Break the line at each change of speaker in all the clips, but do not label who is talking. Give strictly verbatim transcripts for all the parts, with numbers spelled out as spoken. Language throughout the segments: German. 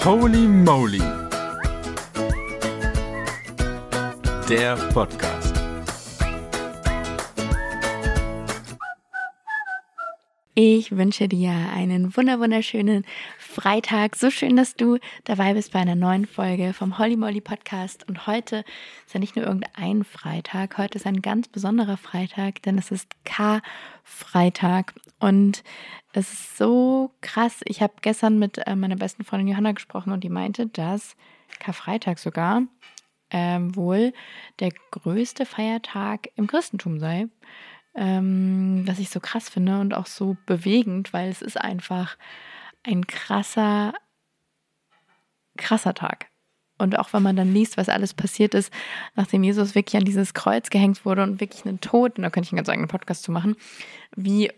Holy Moly, der Podcast.
Ich wünsche dir einen wunder wunderschönen Freitag. So schön, dass du dabei bist bei einer neuen Folge vom Holy Moly Podcast. Und heute ist ja nicht nur irgendein Freitag, heute ist ein ganz besonderer Freitag, denn es ist Karfreitag. Und es ist so krass. Ich habe gestern mit äh, meiner besten Freundin Johanna gesprochen und die meinte, dass Karfreitag sogar ähm, wohl der größte Feiertag im Christentum sei. Ähm, was ich so krass finde und auch so bewegend, weil es ist einfach ein krasser, krasser Tag. Und auch wenn man dann liest, was alles passiert ist, nachdem Jesus wirklich an dieses Kreuz gehängt wurde und wirklich einen Tod, und da könnte ich einen ganz eigenen Podcast zu machen, wie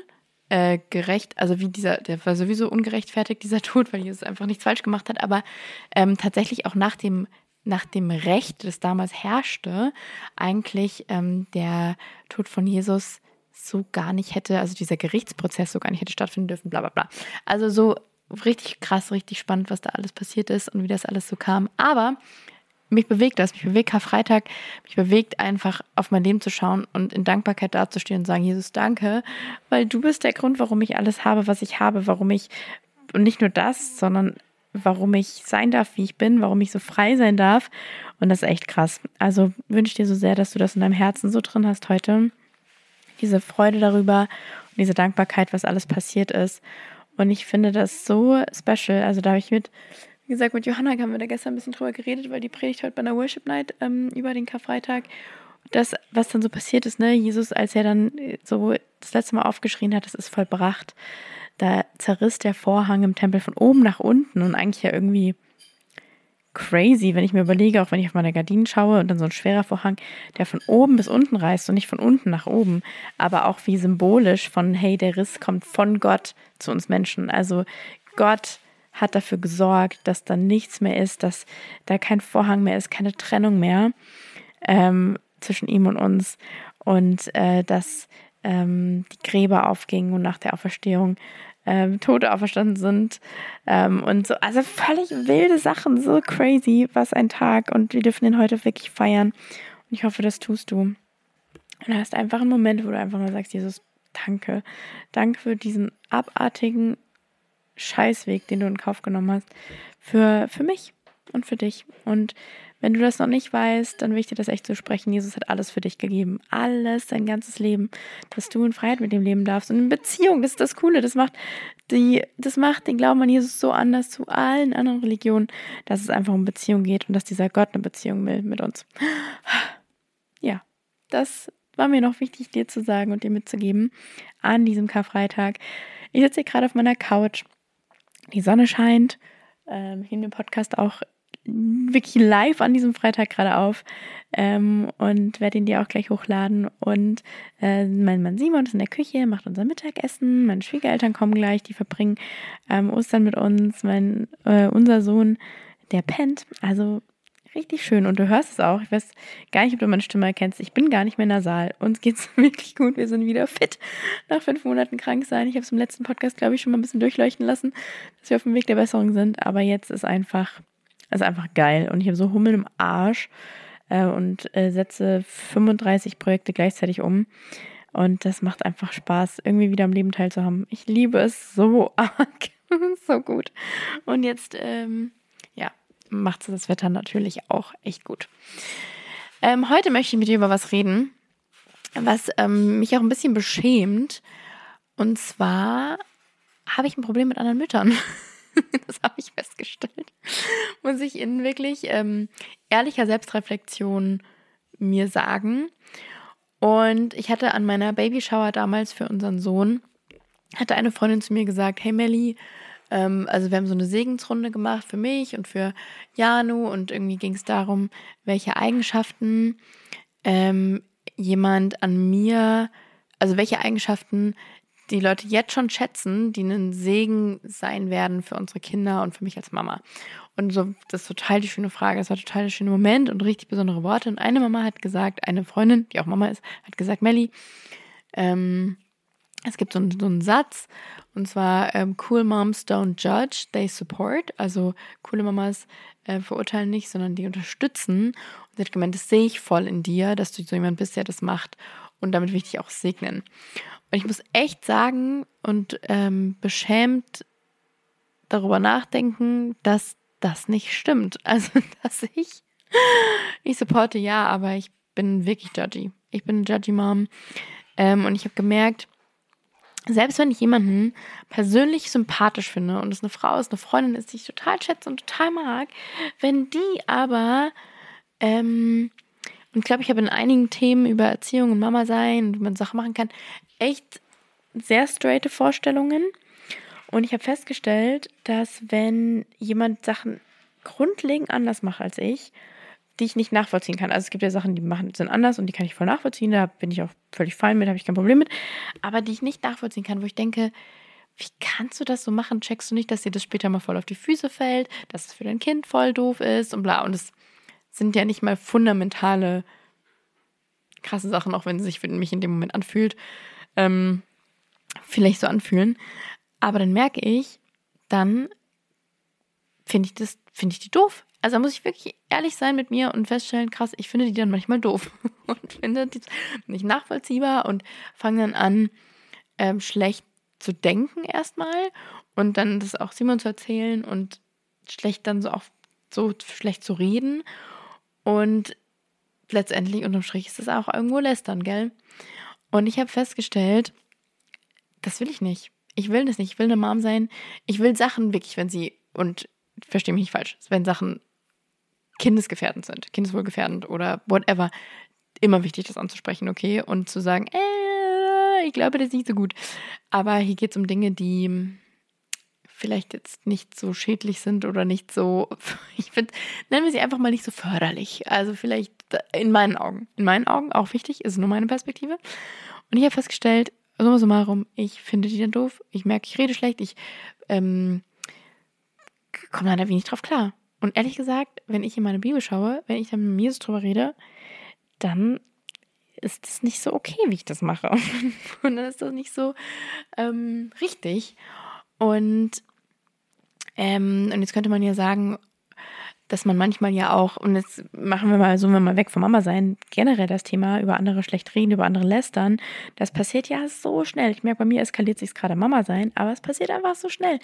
ungerecht, also wie dieser, der war sowieso ungerechtfertigt, dieser Tod, weil Jesus einfach nichts falsch gemacht hat, aber ähm, tatsächlich auch nach dem nach dem Recht, das damals herrschte, eigentlich ähm, der Tod von Jesus so gar nicht hätte, also dieser Gerichtsprozess so gar nicht hätte stattfinden dürfen, bla bla bla. Also so richtig krass, richtig spannend, was da alles passiert ist und wie das alles so kam. Aber mich bewegt das, mich bewegt Karfreitag, mich bewegt einfach auf mein Leben zu schauen und in Dankbarkeit dazustehen und sagen, Jesus, danke, weil du bist der Grund, warum ich alles habe, was ich habe, warum ich, und nicht nur das, sondern warum ich sein darf, wie ich bin, warum ich so frei sein darf. Und das ist echt krass. Also wünsche ich dir so sehr, dass du das in deinem Herzen so drin hast heute. Diese Freude darüber und diese Dankbarkeit, was alles passiert ist. Und ich finde das so special. Also da habe ich mit, wie gesagt, mit Johanna haben wir da gestern ein bisschen drüber geredet, weil die predigt heute bei einer Worship Night ähm, über den Karfreitag. Das, was dann so passiert ist, ne, Jesus, als er dann so das letzte Mal aufgeschrien hat, das ist vollbracht. Da zerriss der Vorhang im Tempel von oben nach unten und eigentlich ja irgendwie crazy, wenn ich mir überlege, auch wenn ich auf meine Gardinen schaue und dann so ein schwerer Vorhang, der von oben bis unten reißt und nicht von unten nach oben, aber auch wie symbolisch von, hey, der Riss kommt von Gott zu uns Menschen. Also Gott hat dafür gesorgt, dass da nichts mehr ist, dass da kein Vorhang mehr ist, keine Trennung mehr ähm, zwischen ihm und uns und äh, dass ähm, die Gräber aufgingen und nach der Auferstehung ähm, Tote auferstanden sind ähm, und so, also völlig wilde Sachen, so crazy, was ein Tag, und wir dürfen den heute wirklich feiern und ich hoffe, das tust du. Und du hast einfach einen Moment, wo du einfach mal sagst, Jesus, danke, danke für diesen abartigen Scheißweg, den du in Kauf genommen hast, für, für mich und für dich. Und wenn du das noch nicht weißt, dann will ich dir das echt so sprechen. Jesus hat alles für dich gegeben. Alles, dein ganzes Leben, dass du in Freiheit mit ihm leben darfst. Und in Beziehung, das ist das Coole. Das macht, die, das macht den Glauben an Jesus so anders zu allen anderen Religionen, dass es einfach um Beziehung geht und dass dieser Gott eine Beziehung will mit uns. Ja, das war mir noch wichtig, dir zu sagen und dir mitzugeben an diesem Karfreitag. Ich sitze hier gerade auf meiner Couch. Die Sonne scheint. Ähm, ich nehme den Podcast auch wirklich live an diesem Freitag gerade auf ähm, und werde ihn dir auch gleich hochladen. Und äh, mein Mann Simon ist in der Küche, macht unser Mittagessen. Meine Schwiegereltern kommen gleich, die verbringen ähm, Ostern mit uns. Mein, äh, unser Sohn, der pennt. Also richtig schön. Und du hörst es auch. Ich weiß gar nicht, ob du meine Stimme erkennst. Ich bin gar nicht mehr nasal. Uns geht's wirklich gut. Wir sind wieder fit nach fünf Monaten krank sein. Ich habe es im letzten Podcast, glaube ich, schon mal ein bisschen durchleuchten lassen, dass wir auf dem Weg der Besserung sind. Aber jetzt ist einfach Das ist einfach geil. Und ich habe so Hummel im Arsch äh, und äh, setze fünfunddreißig Projekte gleichzeitig um. Und das macht einfach Spaß, irgendwie wieder am Leben teilzuhaben. Ich liebe es so arg. So gut. Und jetzt, ähm, ja, macht das Wetter natürlich auch echt gut. Ähm, heute möchte ich mit dir über was reden, was ähm, mich auch ein bisschen beschämt. Und zwar habe ich ein Problem mit anderen Müttern. Das habe ich festgestellt. Muss ich in wirklich ähm, ehrlicher Selbstreflexion mir sagen. Und ich hatte an meiner Babyshower damals für unseren Sohn, hatte eine Freundin zu mir gesagt, hey Melli, ähm, also wir haben so eine Segensrunde gemacht für mich und für Janu und irgendwie ging es darum, welche Eigenschaften ähm, jemand an mir, also welche Eigenschaften die Leute jetzt schon schätzen, die ein Segen sein werden für unsere Kinder und für mich als Mama. Und so, das ist total die schöne Frage, das war total der schöne Moment und richtig besondere Worte. Und eine Mama hat gesagt, eine Freundin, die auch Mama ist, hat gesagt, Melli, ähm, es gibt so einen, so einen Satz, und zwar, ähm, cool Moms don't judge, they support. Also coole Mamas äh, verurteilen nicht, sondern die unterstützen. Und sie hat gemeint, das sehe ich voll in dir, dass du so jemand bist, der das macht. Und damit will ich dich auch segnen. Und ich muss echt sagen und ähm, beschämt darüber nachdenken, dass das nicht stimmt. Also, dass ich, ich supporte ja, aber ich bin wirklich judgy. Ich bin eine judgy Mom. Ähm, und ich habe gemerkt, selbst wenn ich jemanden persönlich sympathisch finde und es eine Frau ist, eine Freundin ist, die ich total schätze und total mag, wenn die aber, ähm, und ich glaube, ich habe in einigen Themen über Erziehung und Mama sein und wie man Sachen machen kann, echt sehr straighte Vorstellungen. Und ich habe festgestellt, dass wenn jemand Sachen grundlegend anders macht als ich, die ich nicht nachvollziehen kann. Also es gibt ja Sachen, die machen, sind anders und die kann ich voll nachvollziehen. Da bin ich auch völlig fein mit, habe ich kein Problem mit. Aber die ich nicht nachvollziehen kann, wo ich denke, wie kannst du das so machen? Checkst du nicht, dass dir das später mal voll auf die Füße fällt, dass es für dein Kind voll doof ist und bla. Und es sind ja nicht mal fundamentale, krasse Sachen, auch wenn es sich für mich in dem Moment anfühlt, ähm, vielleicht so anfühlen. Aber dann merke ich, dann finde ich das, finde ich die doof. Also da muss ich wirklich ehrlich sein mit mir und feststellen, krass, ich finde die dann manchmal doof und finde die nicht nachvollziehbar und fange dann an, ähm, schlecht zu denken erstmal und dann das auch Simon zu erzählen und schlecht dann so auch so schlecht zu reden und letztendlich unterm Strich ist das auch irgendwo lästern, gell? Und ich habe festgestellt, das will ich nicht. Ich will das nicht. Ich will eine Mom sein. Ich will Sachen wirklich, wenn sie, und verstehe mich nicht falsch, wenn Sachen kindesgefährdend sind, kindeswohlgefährdend oder whatever, immer wichtig, das anzusprechen, okay? Und zu sagen, äh, ich glaube, das ist nicht so gut. Aber hier geht es um Dinge, die vielleicht jetzt nicht so schädlich sind oder nicht so, ich finde, nennen wir sie einfach mal nicht so förderlich. Also vielleicht in meinen Augen. In meinen Augen auch wichtig, ist nur meine Perspektive. Und ich habe festgestellt, summa summarum, ich finde die dann doof. Ich merke, ich rede schlecht. Ich ähm, komme dann da wenig drauf klar. Und ehrlich gesagt, wenn ich in meine Bibel schaue, wenn ich dann mit Jesus drüber rede, dann ist das nicht so okay, wie ich das mache. Und dann ist das nicht so ähm, richtig. Und, ähm, und jetzt könnte man ja sagen, dass man manchmal ja auch, und jetzt machen wir mal, zoomen wir mal weg vom Mama sein, generell das Thema über andere schlecht reden, über andere lästern, das passiert ja so schnell. Ich merke, bei mir eskaliert sich gerade Mama sein, aber es passiert einfach so schnell.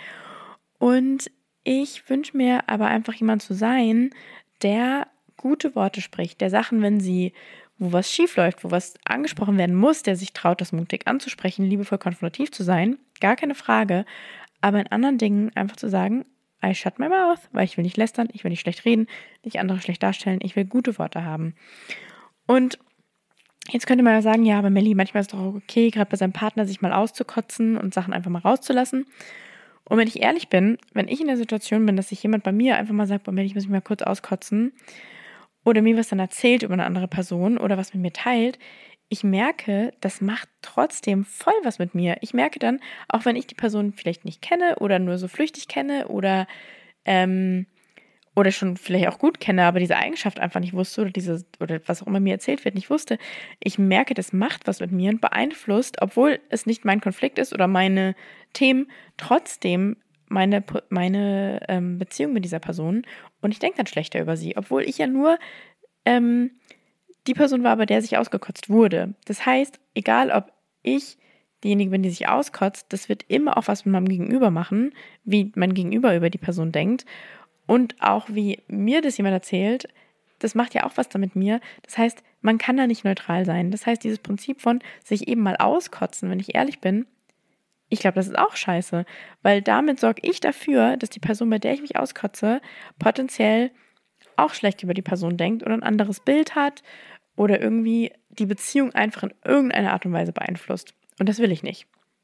Und ich wünsche mir aber einfach jemand zu sein, der gute Worte spricht, der Sachen, wenn sie, wo was schief läuft, wo was angesprochen werden muss, der sich traut, das mutig anzusprechen, liebevoll konfrontativ zu sein, gar keine Frage, aber in anderen Dingen einfach zu sagen, I shut my mouth, weil ich will nicht lästern, ich will nicht schlecht reden, nicht andere schlecht darstellen, ich will gute Worte haben. Und jetzt könnte man ja sagen, ja, aber Melli, manchmal ist es doch okay, gerade bei seinem Partner sich mal auszukotzen und Sachen einfach mal rauszulassen. Und wenn ich ehrlich bin, wenn ich in der Situation bin, dass sich jemand bei mir einfach mal sagt, boah, Melli, ich muss mich mal kurz auskotzen oder mir was dann erzählt über eine andere Person oder was mit mir teilt, ich merke, das macht trotzdem voll was mit mir. Ich merke dann, auch wenn ich die Person vielleicht nicht kenne oder nur so flüchtig kenne oder, ähm, oder schon vielleicht auch gut kenne, aber diese Eigenschaft einfach nicht wusste oder diese, oder was auch immer mir erzählt wird, nicht wusste, ich merke, das macht was mit mir und beeinflusst, obwohl es nicht mein Konflikt ist oder meine Themen, trotzdem meine, meine ähm, Beziehung mit dieser Person und ich denke dann schlechter über sie, obwohl ich ja nur ähm, die Person war, bei der sich ausgekotzt wurde. Das heißt, egal ob ich diejenige bin, die sich auskotzt, das wird immer auch was mit meinem Gegenüber machen, wie mein Gegenüber über die Person denkt und auch wie mir das jemand erzählt, das macht ja auch was damit mir. Das heißt, man kann da nicht neutral sein. Das heißt, dieses Prinzip von sich eben mal auskotzen, wenn ich ehrlich bin, ich glaube, das ist auch scheiße, weil damit sorge ich dafür, dass die Person, bei der ich mich auskotze, potenziell auch schlecht über die Person denkt oder ein anderes Bild hat oder irgendwie die Beziehung einfach in irgendeiner Art und Weise beeinflusst. Und das will ich nicht.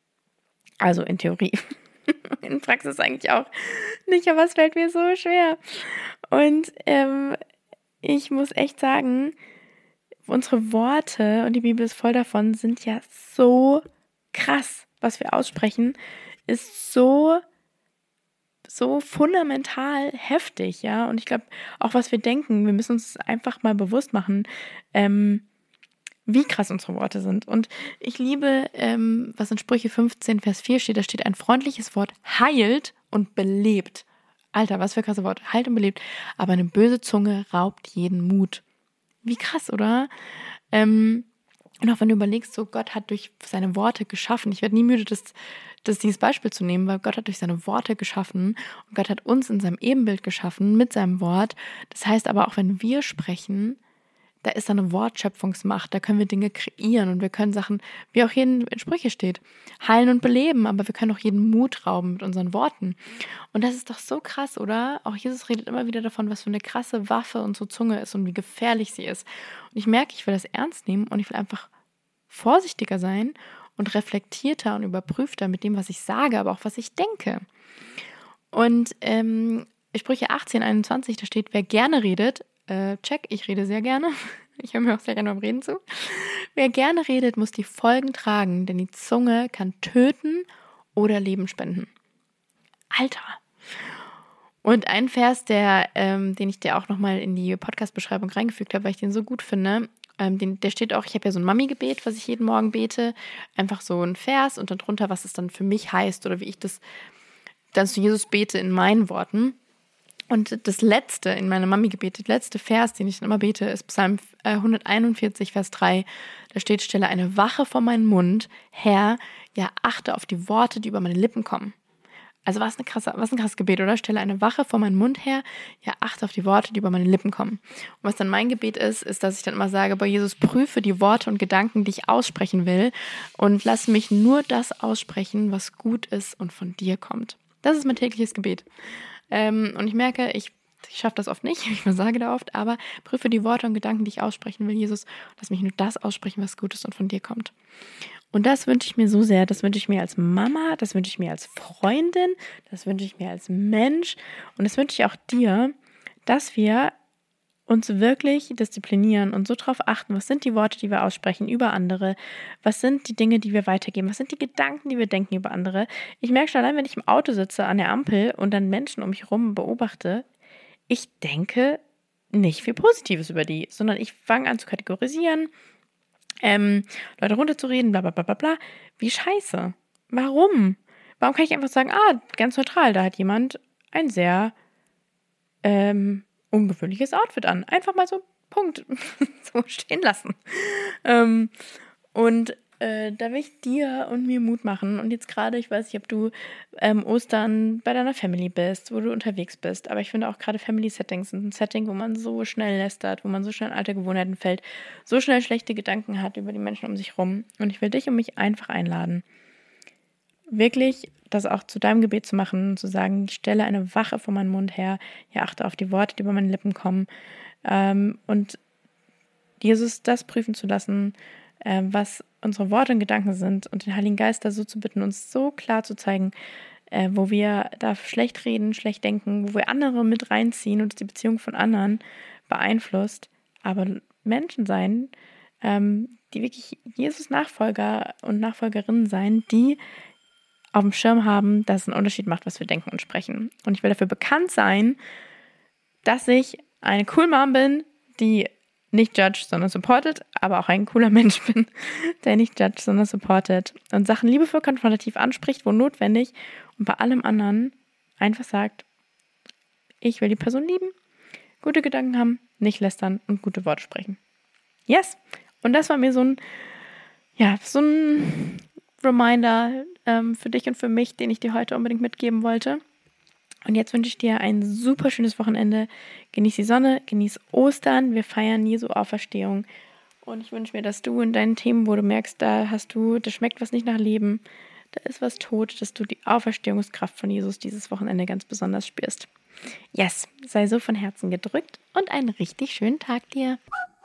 Also in Theorie. In Praxis eigentlich auch nicht, aber es fällt mir so schwer. Und ähm, ich muss echt sagen, unsere Worte, und die Bibel ist voll davon, sind ja so krass. Was wir aussprechen, ist so so fundamental heftig, ja, und ich glaube, auch was wir denken, wir müssen uns einfach mal bewusst machen, ähm, wie krass unsere Worte sind. Und ich liebe, ähm, was in Sprüche fünfzehn, Vers vier steht, da steht, ein freundliches Wort heilt und belebt. Alter, was für krasse Worte, heilt und belebt. Aber eine böse Zunge raubt jeden Mut. Wie krass, oder? Ähm, und auch wenn du überlegst, so Gott hat durch seine Worte geschaffen. Ich werde nie müde, das, das dieses Beispiel zu nehmen, weil Gott hat durch seine Worte geschaffen und Gott hat uns in seinem Ebenbild geschaffen mit seinem Wort. Das heißt aber auch, wenn wir sprechen, da ist da eine Wortschöpfungsmacht, da können wir Dinge kreieren und wir können Sachen, wie auch hier in Sprüche steht, heilen und beleben, aber wir können auch jeden Mut rauben mit unseren Worten. Und das ist doch so krass, oder? Auch Jesus redet immer wieder davon, was für eine krasse Waffe unsere Zunge ist und wie gefährlich sie ist. Und ich merke, ich will das ernst nehmen und ich will einfach vorsichtiger sein und reflektierter und überprüfter mit dem, was ich sage, aber auch was ich denke. Und ähm, Sprüche achtzehn, einundzwanzig, da steht, wer gerne redet, Äh, check, ich rede sehr gerne. Ich höre mir auch sehr gerne beim Reden zu. Wer gerne redet, muss die Folgen tragen, denn die Zunge kann töten oder Leben spenden. Alter! Und ein Vers, der, ähm, den ich dir auch nochmal in die Podcast-Beschreibung reingefügt habe, weil ich den so gut finde, ähm, den, der steht auch, ich habe ja so ein Mami-Gebet, was ich jeden Morgen bete, einfach so ein Vers und dann drunter, was es dann für mich heißt oder wie ich das dann zu Jesus bete in meinen Worten. Und das letzte in meiner Mami-Gebet, der letzte Vers, den ich dann immer bete, ist Psalm hunderteinundvierzig, Vers drei. Da steht, stelle eine Wache vor meinen Mund, Herr, ja, achte auf die Worte, die über meine Lippen kommen. Also was, eine krasse, was ein krasses Gebet, oder? Stelle eine Wache vor meinen Mund her, ja, achte auf die Worte, die über meine Lippen kommen. Und was dann mein Gebet ist, ist, dass ich dann immer sage, bei Jesus, prüfe die Worte und Gedanken, die ich aussprechen will und lass mich nur das aussprechen, was gut ist und von dir kommt. Das ist mein tägliches Gebet. Ähm, und ich merke, ich, ich schaffe das oft nicht, ich versage da oft, aber prüfe die Worte und Gedanken, die ich aussprechen will, Jesus, lass mich nur das aussprechen, was gut ist und von dir kommt. Und das wünsche ich mir so sehr, das wünsche ich mir als Mama, das wünsche ich mir als Freundin, das wünsche ich mir als Mensch und das wünsche ich auch dir, dass wir uns wirklich disziplinieren und so darauf achten, was sind die Worte, die wir aussprechen über andere, was sind die Dinge, die wir weitergeben, was sind die Gedanken, die wir denken über andere. Ich merke schon allein, wenn ich im Auto sitze an der Ampel und dann Menschen um mich herum beobachte, ich denke nicht viel Positives über die, sondern ich fange an zu kategorisieren, ähm, Leute runterzureden, bla bla bla bla bla. Wie scheiße. Warum? Warum kann ich einfach sagen, ah, ganz neutral, da hat jemand ein sehr ähm, ungewöhnliches Outfit an. Einfach mal so, Punkt, so stehen lassen. Ähm, und äh, da will ich dir und mir Mut machen. Und jetzt gerade, ich weiß nicht, ob du ähm, Ostern bei deiner Family bist, wo du unterwegs bist, aber ich finde auch gerade Family-Settings sind ein Setting, wo man so schnell lästert, wo man so schnell in alte Gewohnheiten fällt, so schnell schlechte Gedanken hat über die Menschen um sich rum. Und ich will dich und mich einfach einladen, wirklich das auch zu deinem Gebet zu machen, zu sagen, ich stelle eine Wache vor meinen Mund her, ja, achte auf die Worte, die über meine Lippen kommen, ähm, und Jesus das prüfen zu lassen, äh, was unsere Worte und Gedanken sind und den Heiligen Geist da so zu bitten, uns so klar zu zeigen, äh, wo wir da schlecht reden, schlecht denken, wo wir andere mit reinziehen und die Beziehung von anderen beeinflusst, aber Menschen sein, ähm, die wirklich Jesus-Nachfolger und Nachfolgerinnen sein, die auf dem Schirm haben, dass es einen Unterschied macht, was wir denken und sprechen. Und ich will dafür bekannt sein, dass ich eine cool Mom bin, die nicht judged, sondern supportet, aber auch ein cooler Mensch bin, der nicht judged, sondern supportet und Sachen liebevoll konfrontativ anspricht, wo notwendig und bei allem anderen einfach sagt, ich will die Person lieben, gute Gedanken haben, nicht lästern und gute Worte sprechen. Yes! Und das war mir so ein, ja, so ein Reminder ähm, für dich und für mich, den ich dir heute unbedingt mitgeben wollte. Und jetzt wünsche ich dir ein super schönes Wochenende. Genieß die Sonne, genieß Ostern. Wir feiern Jesu Auferstehung. Und ich wünsche mir, dass du in deinen Themen, wo du merkst, da hast du, da schmeckt was nicht nach Leben, da ist was tot, dass du die Auferstehungskraft von Jesus dieses Wochenende ganz besonders spürst. Yes, sei so von Herzen gedrückt und einen richtig schönen Tag dir.